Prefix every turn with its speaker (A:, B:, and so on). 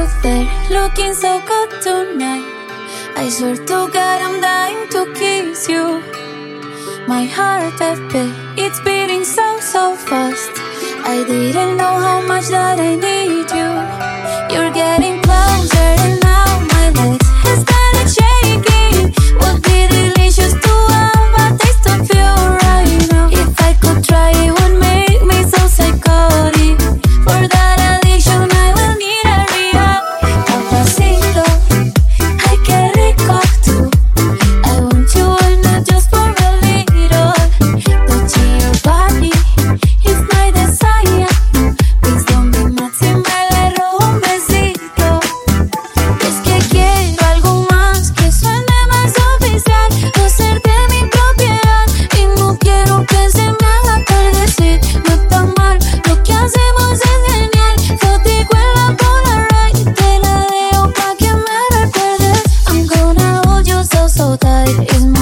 A: out there looking so good tonight. I swear to God I'm dying to kiss you. My heart beat, it's beating so, so fast. I didn't know how much that I need you. You're getting closer and now my legs have started shaking. Would be delicious to have a taste of you right now. If I could try, it would make me so psychotic. For that addiction I will need a rehab. Papacito, ay qué rico tú. I want you all, not just for a little. Touching your body is my desire. Please don't be mad si me le robo un besito. Es que quiero algo más que suene más oficial. No ser de mi propiedad y no quiero que se me haga tarde. Sí, no está mal, lo que hacemos es genial. Contigo en la Polaroid, te la dejo pa' que me recuerdes. I'm gonna hold you so, so tight. It's